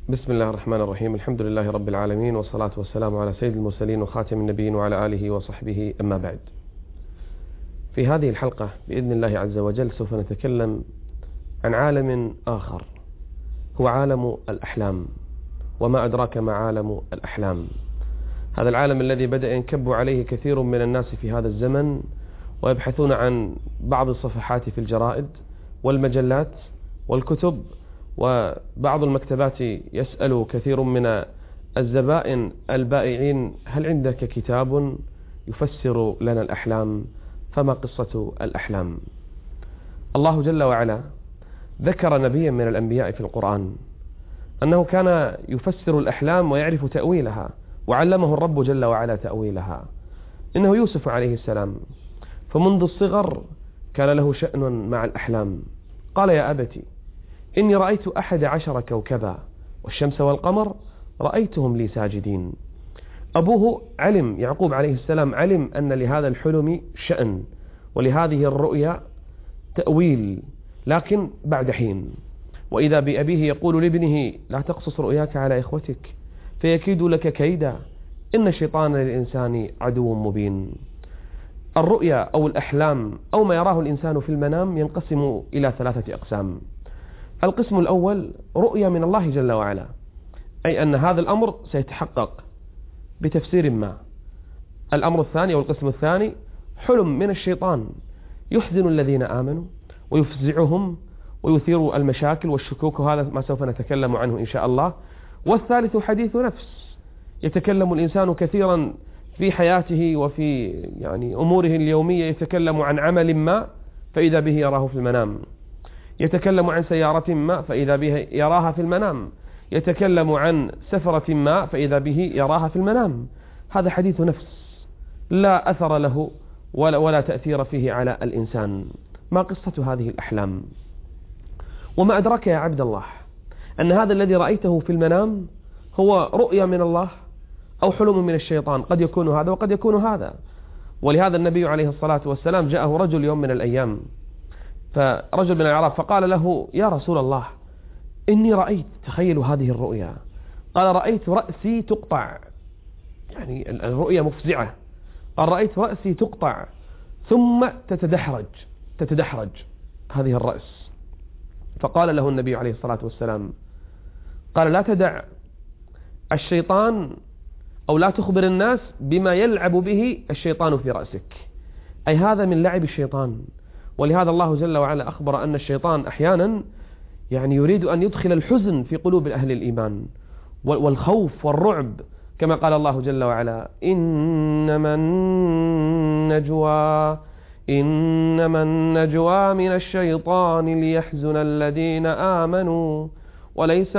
بسم الله الرحمن الرحيم. الحمد لله رب العالمين، والصلاة والسلام على سيد المرسلين وخاتم النبيين وعلى آله وصحبه، أما بعد. في هذه الحلقة بإذن الله عز وجل سوف نتكلم عن عالم آخر، هو عالم الأحلام. وما أدراك ما عالم الأحلام؟ هذا العالم الذي بدأ ينكب عليه كثير من الناس في هذا الزمن، ويبحثون عن بعض الصفحات في الجرائد والمجلات والكتب، وبعض المكتبات يسأل كثير من الزبائن البائعين: هل عندك كتاب يفسر لنا الأحلام؟ فما قصة الأحلام؟ الله جل وعلا ذكر نبيا من الأنبياء في القرآن أنه كان يفسر الأحلام ويعرف تأويلها، وعلمه الرب جل وعلا تأويلها. إنه يوسف عليه السلام، فمنذ الصغر كان له شأن مع الأحلام. قال: يا أبتي إني رأيت 11 كوكبا والشمس والقمر رأيتهم لي ساجدين. أبوه علم، يعقوب عليه السلام علم أن لهذا الحلم شأن ولهذه الرؤيا تأويل، لكن بعد حين. وإذا بأبيه يقول لابنه: لا تقصص رؤياك على إخوتك فيكيد لك كيدا، إن الشيطان للإنسان عدو مبين. الرؤيا أو الأحلام أو ما يراه الإنسان في المنام ينقسم إلى 3 أقسام. القسم الأول رؤيا من الله جل وعلا، أي أن هذا الأمر سيتحقق بتفسير ما. الأمر الثاني أو القسم الثاني حلم من الشيطان يحزن الذين آمنوا ويفزعهم ويثير المشاكل والشكوك، وهذا ما سوف نتكلم عنه إن شاء الله. والثالث حديث نفس، يتكلم الإنسان كثيرا في حياته وفي أموره اليومية، يتكلم عن عمل ما فإذا به يراه في المنام، يتكلم عن سيارة ما فإذا به يراها في المنام، يتكلم عن سفرة ما فإذا به يراها في المنام. هذا حديث نفس لا أثر له ولا تأثير فيه على الإنسان. ما قصة هذه الأحلام؟ وما أدرك يا عبد الله أن هذا الذي رأيته في المنام هو رؤيا من الله أو حلم من الشيطان؟ قد يكون هذا وقد يكون هذا. ولهذا النبي عليه الصلاة والسلام جاءه رجل يوم من الأيام، فرجل من الأعراب، فقال له: يا رسول الله إني رأيت، تخيلوا هذه الرؤيا، قال: رأيت رأسي تقطع، الرؤيا مفزعة. قال: رأيت رأسي تقطع ثم تتدحرج هذه الرأس. فقال له النبي عليه الصلاة والسلام، قال: لا تدع الشيطان أو لا تخبر الناس بما يلعب به الشيطان في رأسك، أي هذا من لعب الشيطان. ولهذا الله جل وعلا أخبر أن الشيطان أحيانا يريد أن يدخل الحزن في قلوب أهل الإيمان والخوف والرعب، كما قال الله جل وعلا: إنما النجوى من الشيطان ليحزن الذين آمنوا وليس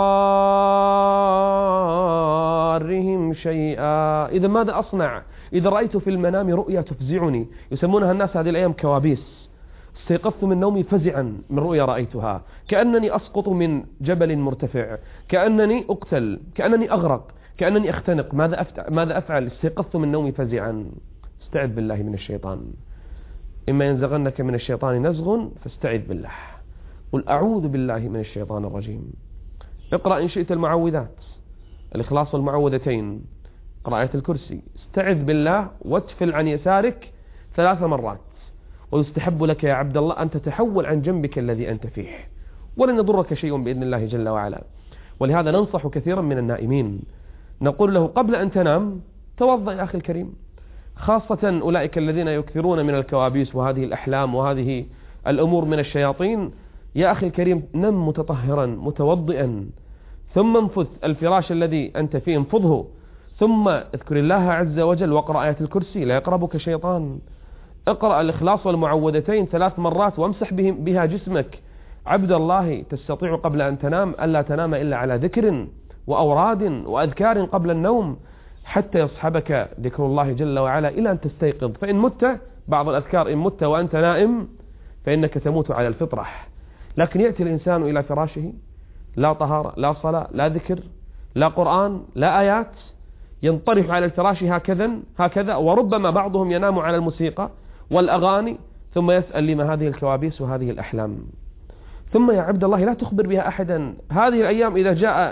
بضارهم شيئا. إذا ماذا أصنع إذا رأيت في المنام رؤيا تفزعني؟ يسمونها الناس هذه الأيام كوابيس. استيقظت من نومي فزعا من رؤيا رأيتها، كأنني أسقط من جبل مرتفع، كأنني أقتل، كأنني أغرق، كأنني أختنق. ماذا أفعل؟ استيقظت من نومي فزعا. استعذ بالله من الشيطان. إما ينزغنك من الشيطان نزغ فاستعذ بالله، قل أعوذ بالله من الشيطان الرجيم. اقرأ إن شئت المعوذات، الإخلاص والمعوذتين، اقرأ آية الكرسي، استعذ بالله واتفل عن يسارك 3 مرات. ويستحب لك يا عبد الله أن تتحول عن جنبك الذي أنت فيه، ولن يضرك شيء بإذن الله جل وعلا. ولهذا ننصح كثيرا من النائمين، نقول له: قبل أن تنام توضأ يا أخي الكريم، خاصة أولئك الذين يكثرون من الكوابيس وهذه الأحلام وهذه الأمور من الشياطين. يا أخي الكريم، نم متطهرا متوضئا، ثم انفث الفراش الذي أنت فيه، انفضه، ثم اذكر الله عز وجل واقرأ آية الكرسي، لا يقربك شيطان. اقرأ الإخلاص والمعوذتين 3 مرات وامسح بها جسمك. عبد الله، تستطيع قبل أن تنام ألا تنام إلا على ذكر وأوراد وأذكار قبل النوم، حتى يصحبك ذكر الله جل وعلا إلى أن تستيقظ. فإن مت، بعض الأذكار، إن مت وأنت نائم فإنك تموت على الفطرة. لكن يأتي الإنسان إلى فراشه، لا طهارة، لا صلاة، لا ذكر، لا قرآن، لا آيات، ينطرح على الفراش هكذا، وربما بعضهم ينام على الموسيقى والأغاني، ثم يسأل: لما هذه الكوابيس وهذه الأحلام؟ ثم يا عبد الله لا تخبر بها أحدا. هذه الأيام إذا جاء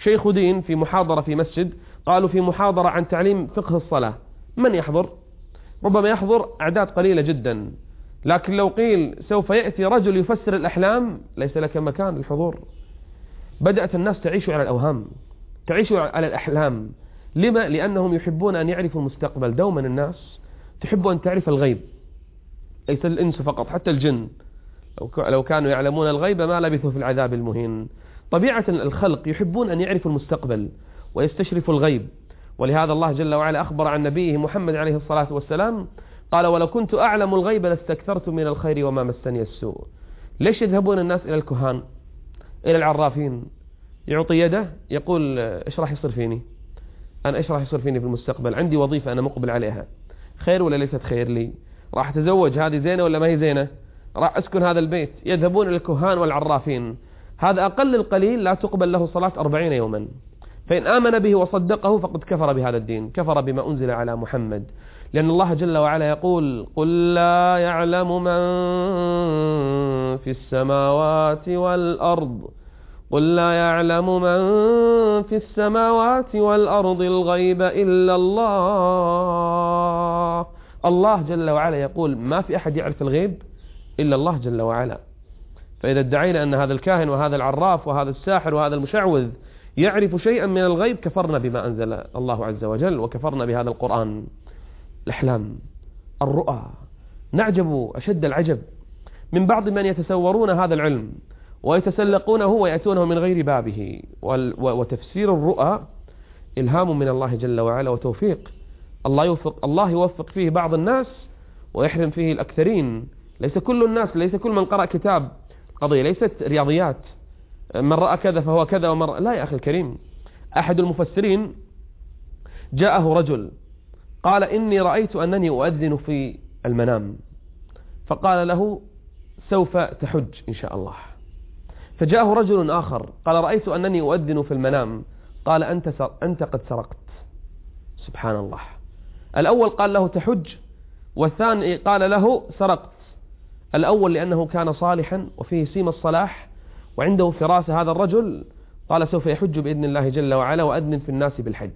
شيخ دين في محاضرة في مسجد، قالوا في محاضرة عن تعليم فقه الصلاة، من يحضر؟ ربما يحضر أعداد قليلة جدا، لكن لو قيل سوف يأتي رجل يفسر الأحلام ليس لك مكان للحضور. بدأت الناس تعيش على الأوهام، تعيش على الأحلام. لما؟ لأنهم يحبون أن يعرفوا المستقبل. دوما الناس تحب أن تعرف الغيب، ليس الإنس فقط، حتى الجن لو كانوا يعلمون الغيب ما لبثوا في العذاب المهين. طبيعة الخلق يحبون أن يعرفوا المستقبل ويستشرفوا الغيب، ولهذا الله جل وعلا أخبر عن نبيه محمد عليه الصلاة والسلام قال: ولو كنت أعلم الغيب لاستكثرت من الخير وما مسني السوء. ليش يذهبون الناس إلى الكهان، إلى العرافين؟ يعطي يده يقول: إيش راح يصير فيني؟ أنا إيش راح يصير فيني في المستقبل؟ عندي وظيفة أنا مقبل عليها، خير ولا ليست خير لي؟ راح أتزوج، هذه زينة ولا ما هي زينة؟ راح أسكن هذا البيت. يذهبون إلى الكهان والعرافين. هذا أقل القليل لا تقبل له صلاة 40 يوما، فإن آمن به وصدقه فقد كفر بهذا الدين، كفر بما أنزل على محمد. لأن الله جل وعلا يقول: قل لا يعلم من في السماوات والأرض، قل لا يعلم من في السماوات والأرض الغيب إلا الله. الله جل وعلا يقول ما في أحد يعرف الغيب إلا الله جل وعلا. فإذا ادعينا أن هذا الكاهن وهذا العراف وهذا الساحر وهذا المشعوذ يعرف شيئا من الغيب كفرنا بما أنزل الله عز وجل، وكفرنا بهذا القرآن. الأحلام، الرؤى، نعجب أشد العجب من بعض من يتسورون هذا العلم ويتسلقونه ويأتونه من غير بابه. وتفسير الرؤى إلهام من الله جل وعلا وتوفيق. الله يوفق فيه بعض الناس ويحرم فيه الأكثرين. ليس كل الناس، ليس كل من قرأ كتاب، قضية ليست رياضيات، من رأى كذا فهو كذا ومن رأى لا. يا أخي الكريم، أحد المفسرين جاءه رجل قال: إني رأيت أنني أؤذن في المنام، فقال له: سوف تحج إن شاء الله. فجاءه رجل آخر قال: رأيت أنني أؤذن في المنام، قال: أنت قد سرقت. سبحان الله. الأول قال له تحج، والثاني قال له سرقت. الأول لأنه كان صالحا وفيه سيم الصلاح وعنده فراسة، هذا الرجل قال: سوف يحج بإذن الله جل وعلا وأذن في الناس بالحج.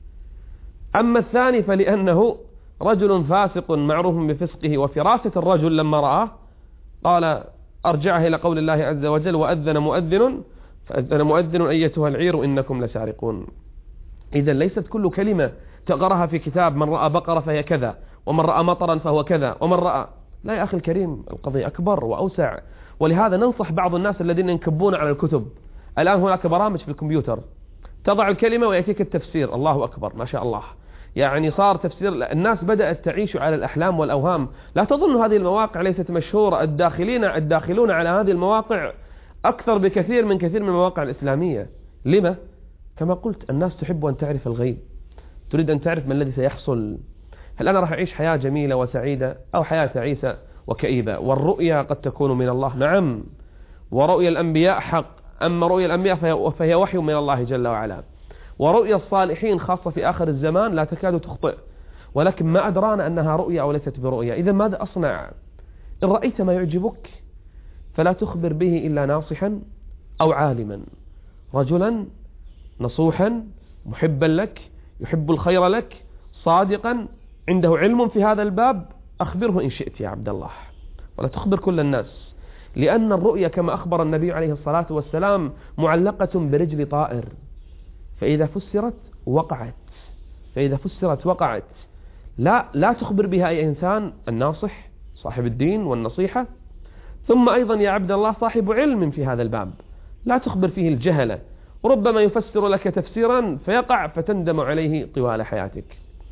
أما الثاني فلأنه رجل فاسق معروف بفسقه وفراسة الرجل، لما رآه قال: أرجعه إلى قول الله عز وجل: وأذن مؤذن فأذن مؤذن أيتها العير إنكم لسارقون. إذا ليست كل كلمة تقرأها في كتاب من رأى بقرة فهي كذا، ومن رأى مطرا فهو كذا، ومن رأى. لا يا أخي الكريم، القضية أكبر وأوسع. ولهذا ننصح بعض الناس الذين ينكبون على الكتب. الآن هناك برامج في الكمبيوتر تضع الكلمة ويأتيك التفسير. الله أكبر، ما شاء الله. يعني صار تفسير. الناس بدأت تعيش على الأحلام والأوهام. لا تظن هذه المواقع ليست مشهورة. الداخلون على هذه المواقع أكثر بكثير من كثير من المواقع الإسلامية. لما؟ كما قلت، الناس تحب أن تعرف الغيب، تريد أن تعرف ما الذي سيحصل. هل أنا راح أعيش حياة جميلة وسعيدة أو حياة تعيسة وكئيبة؟ والرؤيا قد تكون من الله، نعم، ورؤيا الأنبياء حق. أما رؤيا الأنبياء فهي وحي من الله جل وعلا. ورؤيا الصالحين خاصة في آخر الزمان لا تكاد تخطئ، ولكن ما أدرانا أنها رؤيا أو ليست برؤيا. إذا ماذا أصنع؟ إن رأيت ما يعجبك فلا تخبر به إلا ناصحا أو عالما، رجلا نصوحا محبا لك يحب الخير لك، صادقا عنده علم في هذا الباب، أخبره إن شئت يا عبد الله، ولا تخبر كل الناس. لأن الرؤيا كما أخبر النبي عليه الصلاة والسلام معلقة برجل طائر، فإذا فسرت وقعت، فإذا فسرت وقعت. لا تخبر بها أي إنسان الناصح صاحب الدين والنصيحة، ثم أيضا يا عبد الله صاحب علم في هذا الباب، لا تخبر فيه الجهلة. ربما يفسر لك تفسيرا فيقع فتندم عليه طوال حياتك.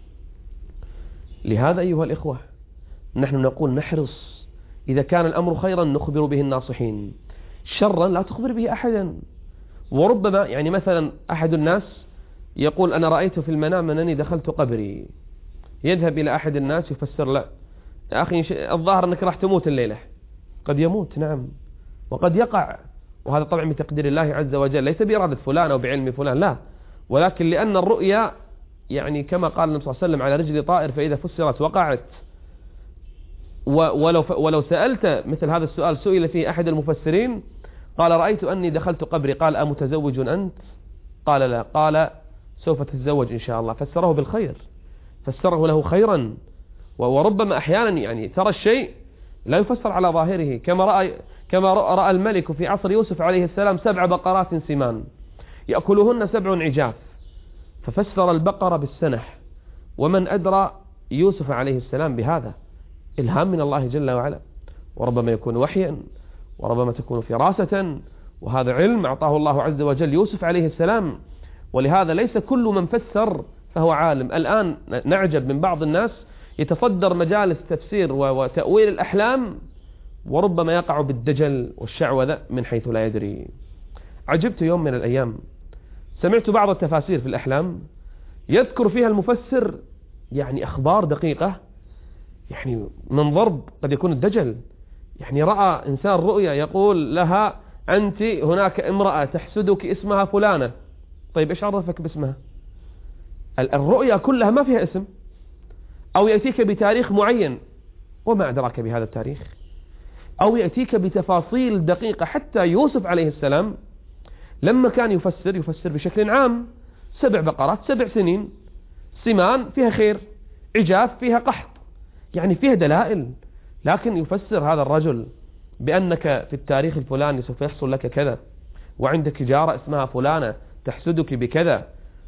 لهذا أيها الإخوة نحن نقول نحرص، إذا كان الأمر خيرا نخبر به الناصحين، شرا لا تخبر به أحدا. وربما يعني مثلا أحد الناس يقول: أنا رأيت في المنام أنني دخلت قبري، يذهب إلى أحد الناس يفسر له: يا أخي الظاهر أنك راح تموت الليلة. قد يموت، نعم، وقد يقع، وهذا طبعا بتقدير الله عز وجل، ليس بإرادة فلان أو بعلم فلان، لا، ولكن لأن الرؤيا يعني كما قال النبي صلى الله عليه وسلم على رجل طائر فإذا فسرت وقعت. ولو سألت مثل هذا السؤال، سئل فيه أحد المفسرين قال: رأيت أني دخلت قبري، قال: أمتزوج أنت؟ قال لا، قال سوف تتزوج إن شاء الله، فسره بالخير، فسره له خيرا. وربما أحيانا يعني ترى الشيء لا يفسر على ظاهره، كما رأى الملك في عصر يوسف عليه السلام 7 بقرات سمان يأكلهن 7 عجاف، ففسر البقرة بالسنح. ومن أدرى يوسف عليه السلام بهذا؟ إلهام من الله جل وعلا، وربما يكون وحيا، وربما تكون فراسة، وهذا علم أعطاه الله عز وجل يوسف عليه السلام. ولهذا ليس كل من فسر فهو عالم. الآن نعجب من بعض الناس يتصدر مجالس تفسير وتأويل الأحلام، وربما يقع بالدجل والشعوذة من حيث لا يدري. عجبت يوم من الأيام سمعت بعض التفاسير في الأحلام يذكر فيها المفسر يعني أخبار دقيقة، يعني من ضرب قد يكون الدجل. يعني رأى إنسان رؤيا يقول لها أنت هناك امرأة تحسدك اسمها فلانة. طيب إيش عرفك باسمها؟ الرؤيا كلها ما فيها اسم، أو يأتيك بتاريخ معين وما أدراك بهذا التاريخ، أو يأتيك بتفاصيل دقيقة. حتى يوسف عليه السلام لما كان يفسر بشكل عام: 7 بقرات 7 سنين سمان فيها خير، عجاف فيها قحط، يعني فيها دلائل. لكن يفسر هذا الرجل بأنك في التاريخ الفلاني سوف يحصل لك كذا، وعندك جارة اسمها فلانة تحسدك بكذا.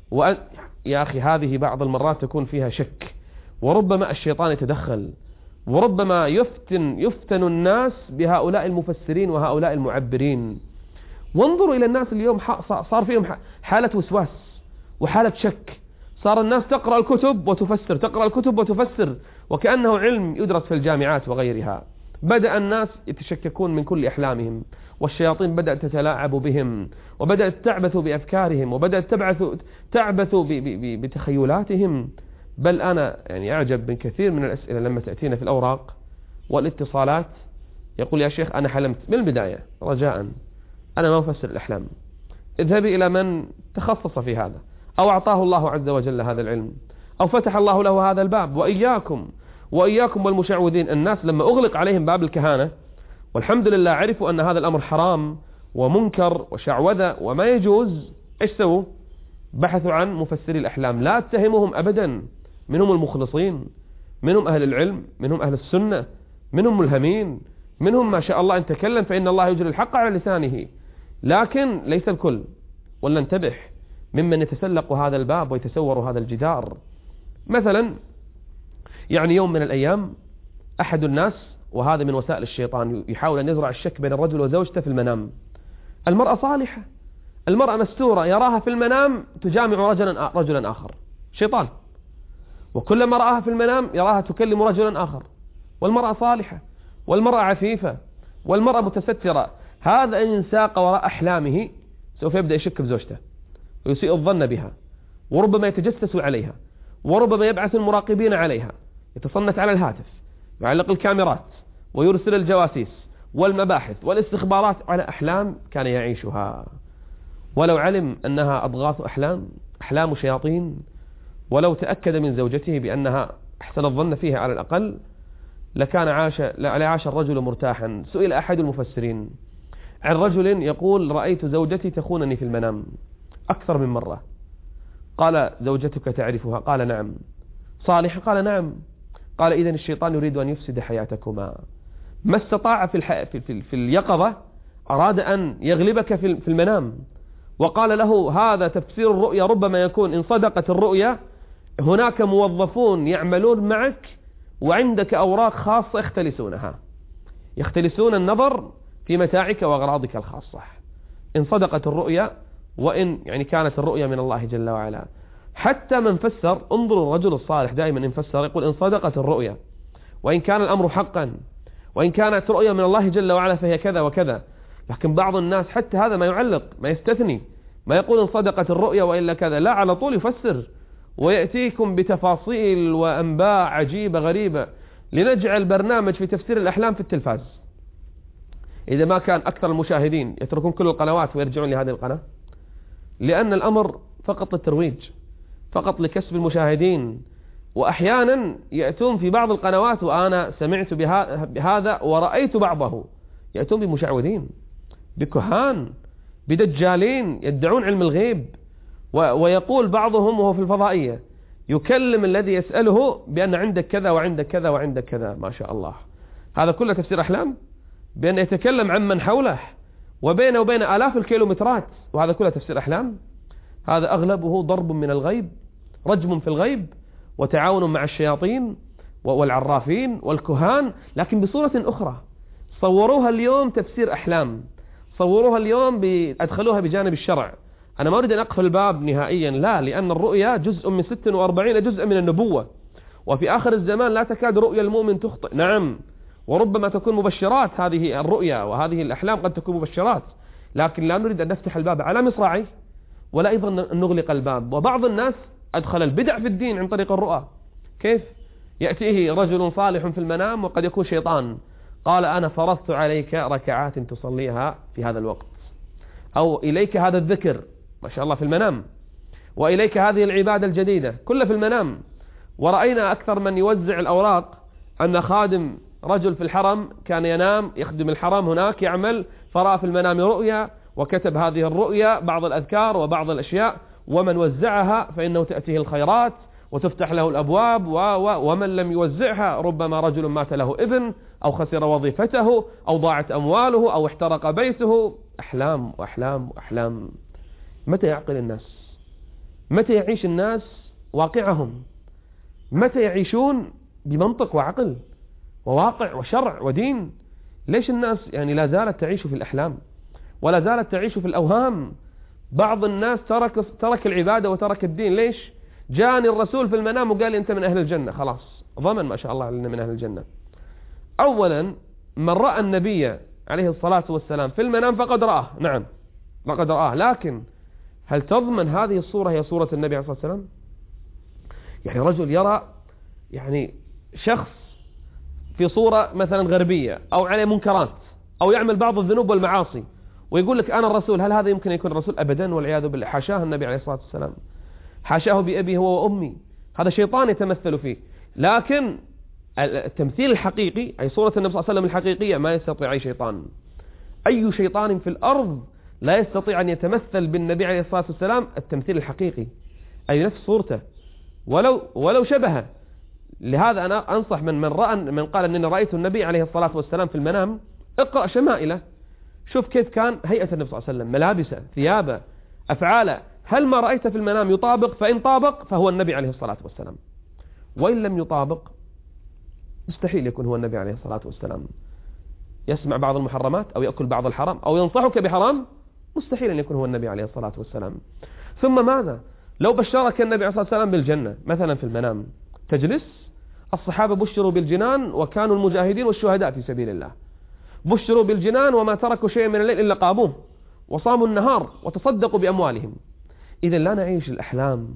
يا أخي هذه بعض المرات تكون فيها شك، وربما الشيطان يتدخل، وربما يفتن الناس بهؤلاء المفسرين وهؤلاء المعبرين. وانظروا إلى الناس اليوم، صار فيهم حالة وسواس وحالة شك. صار الناس تقرأ الكتب وتفسر، تقرأ الكتب وتفسر، وكأنه علم يدرس في الجامعات وغيرها. بدأ الناس يتشككون من كل أحلامهم، والشياطين بدأت تتلاعب بهم، وبدأت تعبث بأفكارهم، وبدأت تعبث بتخيلاتهم. بل أنا يعني أعجب من كثير من الأسئلة لما تأتينا في الأوراق والاتصالات، يقول: يا شيخ أنا حلمت. من البداية رجاء أنا ما أفسر الأحلام، اذهبي إلى من تخصص في هذا، أو أعطاه الله عز وجل هذا العلم، أو فتح الله له هذا الباب. وإياكم والمشعوذين. الناس لما أغلق عليهم باب الكهانة والحمد لله عرفوا أن هذا الأمر حرام ومنكر وشعوذة وما يجوز، إيش سووا؟ بحثوا عن مفسري الأحلام. لا اتهمهم أبدا، منهم المخلصين، منهم أهل العلم، منهم أهل السنة، منهم ملهمين، منهم ما شاء الله إن تكلم فإن الله يجري الحق على لسانه. لكن ليس الكل. ولننتبه ممن يتسلق هذا الباب ويتسور هذا الجدار. مثلا يعني يوم من الأيام أحد الناس، وهذا من وسائل الشيطان، يحاول أن يزرع الشك بين الرجل وزوجته في المنام. المرأة صالحة، المرأة مستورة، يراها في المنام تجامع رجلا آخر، شيطان. وكلما رآها في المنام يراها تكلم رجلا آخر. والمرأة صالحة، والمرأة عفيفة، والمرأة متسترة. هذا إن ساق وراء أحلامه سوف يبدأ يشك بزوجته ويسيء الظن بها، وربما يتجسس عليها، وربما يبعث المراقبين عليها، يتصنت على الهاتف، يعلق الكاميرات، ويرسل الجواسيس والمباحث والاستخبارات على أحلام كان يعيشها. ولو علم أنها أضغاث أحلام شياطين، ولو تأكد من زوجته بأنها أحسن الظن فيها على الأقل، لكان عاش الرجل مرتاحا. سئل أحد المفسرين عن رجل يقول: رأيت زوجتي تخونني في المنام أكثر من مرة. قال: زوجتك تعرفها؟ قال: نعم. صالحة؟ قال: نعم. قال: إذن الشيطان يريد أن يفسد حياتكما. ما استطاع في اليقظة أراد أن يغلبك في المنام. وقال له: هذا تفسير الرؤيا ربما يكون إن صدقت الرؤيا هناك موظفون يعملون معك وعندك أوراق خاصة يختلسون النظر في متاعك وأغراضك الخاصة. إن صدقت الرؤيا، وإن يعني كانت الرؤيا من الله جل وعلا. حتى من فسر، انظروا الرجل الصالح دائما إن فسر يقول: إن صدقت الرؤيا، وإن كان الأمر حقا، وإن كانت رؤيا من الله جل وعلا فهي كذا وكذا. لكن بعض الناس حتى هذا ما يعلق، ما يستثني، ما يقول إن صدقت الرؤيا وإلا كذا، لا، على طول يفسر ويأتيكم بتفاصيل وأنباء عجيبة غريبة. لنجعل برنامج في تفسير الأحلام في التلفاز، إذا ما كان أكثر المشاهدين يتركون كل القنوات ويرجعون لهذه القناة، لأن الأمر فقط للترويج، فقط لكسب المشاهدين. وأحيانا يأتون في بعض القنوات، وأنا سمعت بهذا ورأيت بعضه، يأتون بمشعوذين، بكهان، بدجالين يدعون علم الغيب، ويقول بعضهم وهو في الفضائية يكلم الذي يسأله بأن عندك كذا وعندك كذا وعندك كذا، ما شاء الله. هذا كله تفسير أحلام، بأن يتكلم عن من حوله وبينه وبين آلاف الكيلومترات، وهذا كله تفسير أحلام. هذا أغلبه ضرب من الغيب، رجم في الغيب، وتعاون مع الشياطين والعرافين والكهان، لكن بصورة أخرى. صوروها اليوم تفسير أحلام، صوروها اليوم أدخلوها بجانب الشرع. أنا ما أريد أن أقفل الباب نهائيا، لا، لأن الرؤيا جزء من 46 جزء من النبوة، وفي آخر الزمان لا تكاد رؤيا المؤمن تخطئ. نعم، وربما تكون مبشرات هذه الرؤيا وهذه الأحلام، قد تكون مبشرات، لكن لا نريد أن نفتح الباب على مصراعيه، ولا أيضا أن نغلق الباب. وبعض الناس أدخل البدع في الدين عن طريق الرؤى. كيف؟ يأتيه رجل صالح في المنام وقد يكون شيطان، قال أنا فرضت عليك ركعات تصليها في هذا الوقت، أو إليك هذا الذكر، ما شاء الله، في المنام، وإليك هذه العبادة الجديدة، كلها في المنام. ورأينا أكثر من يوزع الأوراق أن خادم رجل في الحرم كان ينام يخدم الحرم هناك يعمل، فرأى في المنام رؤيا وكتب هذه الرؤيا بعض الأذكار وبعض الأشياء، ومن وزعها فإنه تأتيه الخيرات وتفتح له الأبواب، ومن لم يوزعها ربما رجل مات له ابن، أو خسر وظيفته، أو ضاعت أمواله، أو احترق بيته. أحلام وأحلام وأحلام. متى يعقل الناس؟ متى يعيش الناس واقعهم؟ متى يعيشون بمنطق وعقل وواقع وشرع ودين؟ ليش الناس يعني لا زالت تعيش في الأحلام ولا زالت تعيش في الأوهام؟ بعض الناس ترك العبادة وترك الدين. ليش؟ جاني الرسول في المنام وقال لي أنت من أهل الجنة، خلاص ضمن ما شاء الله علينا من أهل الجنة. أولا، من رأى النبي عليه الصلاة والسلام في المنام فقد رآه، نعم فقد رآه، لكن هل تضمن هذه الصورة هي صورة النبي عليه الصلاة والسلام؟ يعني رجل يرى يعني شخص في صورة مثلا غربية أو عليه منكرات أو يعمل بعض الذنوب والمعاصي ويقول لك أنا الرسول، هل هذا يمكن يكون الرسول؟ أبدا والعياذ بالله، حاشاه النبي عليه الصلاة والسلام، حاشاه بأبي هو وأمي، هذا شيطان يتمثل فيه. لكن التمثيل الحقيقي أي صورة النبي صلى الله عليه وسلم الحقيقية ما يستطيع أي شيطان، أي شيطان في الأرض لا يستطيع أن يتمثل بالنبي عليه الصلاة والسلام التمثيل الحقيقي، أي نفس صورته ولو شبهه. لهذا أنا أنصح من قال أنني رأيت النبي عليه الصلاة والسلام في المنام، اقرأ شمائله، شوف كيف كان هيئة النبي صلى الله عليه وسلم، ملابسه، ثيابه، أفعاله. هل ما رأيت في المنام يطابق؟ فإن طابق فهو النبي عليه الصلاة والسلام، وإن لم يطابق مستحيل يكون هو النبي عليه الصلاة والسلام. يسمع بعض المحرمات أو يأكل بعض الحرام أو ينصحك بحرام، مستحيل أن يكون هو النبي عليه الصلاة والسلام. ثم ماذا؟ لو بشرك النبي عليه الصلاة والسلام بالجنة مثلا في المنام، تجلس؟ الصحابة بشروا بالجنان وكانوا المجاهدين والشهداء في سبيل الله، بشروا بالجنان وما تركوا شيئا من الليل إلا قاموه وصاموا النهار وتصدقوا بأموالهم. إذا لا نعيش الأحلام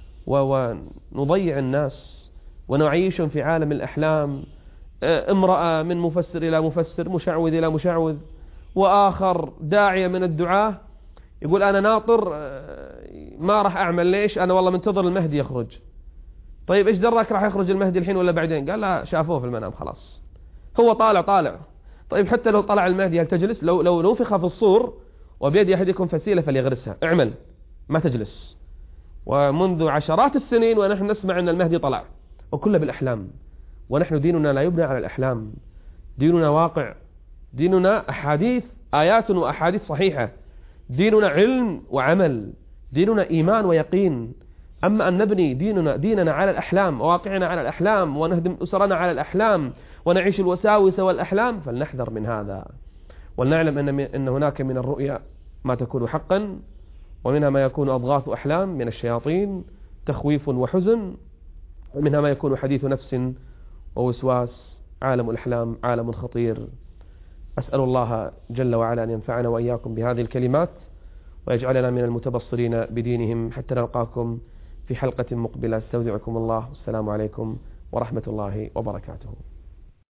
ونضيع الناس ونعيشهم في عالم الأحلام. امرأة من مفسر إلى مفسر، مشعوذ إلى مشعوذ، وآخر داعية من الدعاة يقول أنا ناطر ما راح أعمل. ليش؟ أنا والله منتظر المهدي يخرج. طيب إيش درك راح يخرج المهدي الحين ولا بعدين؟ قال لا، شافوه في المنام خلاص، هو طالع. طيب حتى لو طلع المهدي هل تجلس؟ لو نفخ في الصور وبيد أحدكم فسيلة فليغرسها، اعمل، ما تجلس. ومنذ عشرات السنين ونحن نسمع أن المهدي طلع، وكله بالأحلام. ونحن ديننا لا يبنى على الأحلام، ديننا واقع، ديننا أحاديث، آيات وأحاديث صحيحة، ديننا علم وعمل، ديننا إيمان ويقين. أما أن نبني ديننا على الأحلام وواقعنا على الأحلام ونهدم أسرنا على الأحلام ونعيش الوساوس والأحلام، فلنحذر من هذا، ولنعلم أن هناك من الرؤيا ما تكون حقا، ومنها ما يكون أضغاث أحلام من الشياطين، تخويف وحزن، ومنها ما يكون حديث نفس ووسواس. عالم الأحلام عالم خطير. أسأل الله جل وعلا أن ينفعنا وإياكم بهذه الكلمات ويجعلنا من المتبصرين بدينهم، حتى نلقاكم في حلقة مقبلة. استودعكم الله، والسلام عليكم ورحمة الله وبركاته.